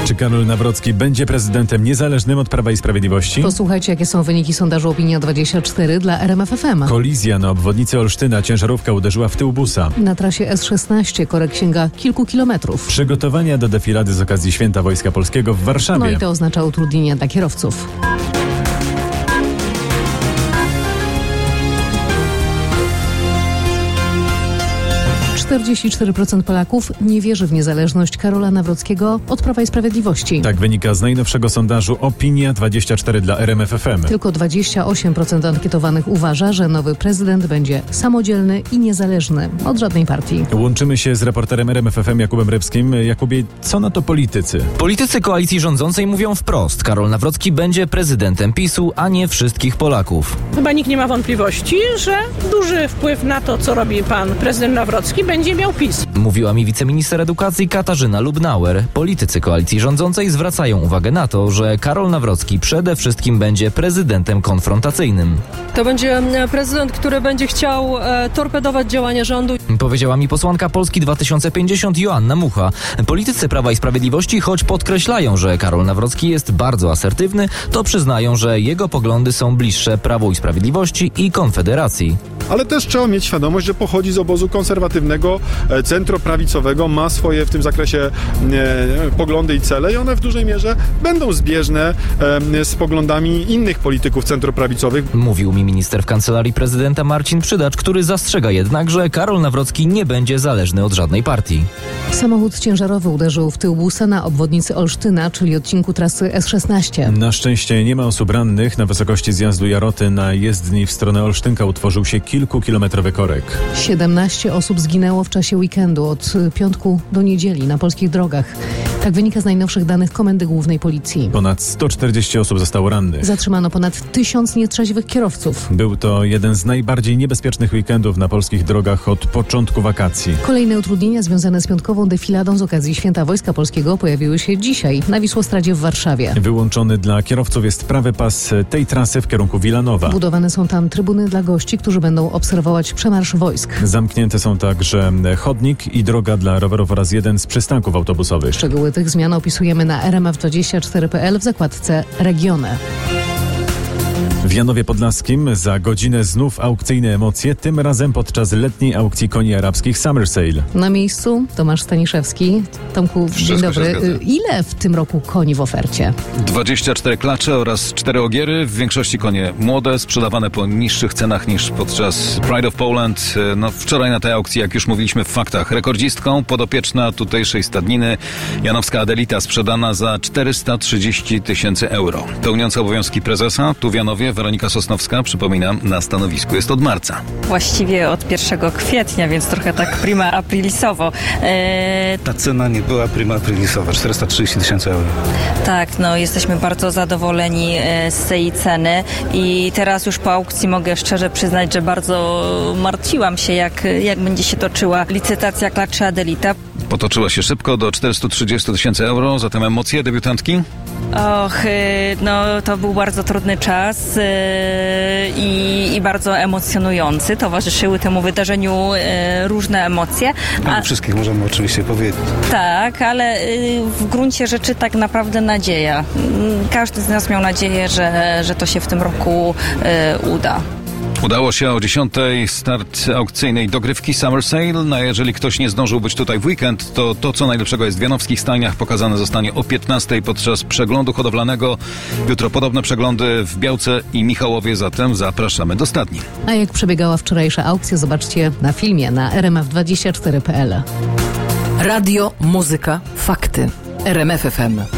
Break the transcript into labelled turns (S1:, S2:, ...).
S1: Czy Karol Nawrocki będzie prezydentem niezależnym od Prawa i Sprawiedliwości?
S2: Posłuchajcie, jakie są wyniki sondażu Opinia24 dla RMF FM.
S1: Kolizja na obwodnicy Olsztyna. Ciężarówka uderzyła w tył busa.
S2: Na trasie S16 korek sięga kilku kilometrów.
S1: Przygotowania do defilady z okazji Święta Wojska Polskiego w Warszawie.
S2: No i to oznacza utrudnienia dla kierowców. 44% Polaków nie wierzy w niezależność Karola Nawrockiego od Prawa i Sprawiedliwości.
S1: Tak wynika z najnowszego sondażu Opinia24 dla RMF FM.
S2: Tylko 28% ankietowanych uważa, że nowy prezydent będzie samodzielny i niezależny od żadnej partii.
S1: Łączymy się z reporterem RMF FM Jakubem Rybskim. Jakubie, co na to politycy?
S3: Politycy koalicji rządzącej mówią wprost: Karol Nawrocki będzie prezydentem PiS-u, a nie wszystkich Polaków.
S4: Chyba nikt nie ma wątpliwości, że duży wpływ na to, co robi pan prezydent Nawrocki, będzie miał PiS.
S3: Mówiła mi wiceminister edukacji Katarzyna Lubnauer. Politycy koalicji rządzącej zwracają uwagę na to, że Karol Nawrocki przede wszystkim będzie prezydentem konfrontacyjnym.
S5: To będzie prezydent, który będzie chciał torpedować działania rządu.
S3: Powiedziała mi posłanka Polski 2050 Joanna Mucha. Politycy Prawa i Sprawiedliwości, choć podkreślają, że Karol Nawrocki jest bardzo asertywny, to przyznają, że jego poglądy są bliższe Prawu i Sprawiedliwości i Konfederacji.
S6: Ale też trzeba mieć świadomość, że pochodzi z obozu konserwatywnego, centroprawicowego, ma swoje w tym zakresie poglądy i cele i one w dużej mierze będą zbieżne z poglądami innych polityków centroprawicowych.
S3: Mówił mi minister w Kancelarii Prezydenta Marcin Przydacz, który zastrzega jednak, że Karol Nawrocki nie będzie zależny od żadnej partii.
S2: Samochód ciężarowy uderzył w tył busa na obwodnicy Olsztyna, czyli odcinku trasy S16.
S1: Na szczęście nie ma osób rannych. Na wysokości zjazdu Jaroty na jezdni w stronę Olsztynka utworzył się kilkukilometrowy korek.
S2: 17 osób zginęło w czasie weekendu od piątku do niedzieli na polskich drogach. Tak wynika z najnowszych danych Komendy Głównej Policji.
S1: Ponad 140 osób zostało rannych.
S2: Zatrzymano ponad 1000 nietrzeźwych kierowców.
S1: Był to jeden z najbardziej niebezpiecznych weekendów na polskich drogach od początku wakacji.
S2: Kolejne utrudnienia związane z piątkową defiladą z okazji Święta Wojska Polskiego pojawiły się dzisiaj na Wisłostradzie w Warszawie.
S1: Wyłączony dla kierowców jest prawy pas tej trasy w kierunku Wilanowa.
S2: Budowane są tam trybuny dla gości, którzy będą obserwować przemarsz wojsk.
S1: Zamknięte są także chodnik i droga dla rowerów oraz jeden z przystanków autobusowych.
S2: Szczegóły tych zmian opisujemy na rmf24.pl w zakładce Regiony.
S1: W Janowie Podlaskim za godzinę znów aukcyjne emocje, tym razem podczas letniej aukcji koni arabskich Summer Sale.
S2: Na miejscu Tomasz Staniszewski. Tomku, dzień dobry. Ile w tym roku koni w ofercie?
S7: 24 klacze oraz 4 ogiery, w większości konie młode, sprzedawane po niższych cenach niż podczas Pride of Poland. Wczoraj na tej aukcji, jak już mówiliśmy w faktach, rekordzistką podopieczna tutejszej stadniny janowska Adelita sprzedana za 430 000 euro. Pełniąca obowiązki prezesa tu w Janowie Weronika Sosnowska, przypominam, na stanowisku jest od marca.
S8: Właściwie od 1 kwietnia, więc trochę tak prima aprilisowo.
S9: Ta cena nie była prima aprilisowa, 430 000 euro.
S8: Tak, jesteśmy bardzo zadowoleni z tej ceny i teraz już po aukcji mogę szczerze przyznać, że bardzo martwiłam się, jak będzie się toczyła licytacja klaczy Adelita.
S7: Potoczyła się szybko do 430 000 euro, zatem emocje debiutantki?
S8: To był bardzo trudny czas i bardzo emocjonujący. Towarzyszyły temu wydarzeniu różne emocje.
S9: Wszystkich możemy oczywiście powiedzieć.
S8: Tak, ale w gruncie rzeczy tak naprawdę nadzieja. Każdy z nas miał nadzieję, że to się w tym roku uda.
S7: Udało się o 10:00 start aukcyjnej dogrywki Summer Sale. Jeżeli ktoś nie zdążył być tutaj w weekend, to co najlepszego jest w janowskich stajniach. Pokazane zostanie o 15:00 podczas przeglądu hodowlanego. Jutro podobne przeglądy w Białce i Michałowie, zatem zapraszamy do stadni.
S2: A jak przebiegała wczorajsza aukcja, zobaczcie na filmie na rmf24.pl.
S10: Radio, muzyka, fakty. RMF FM.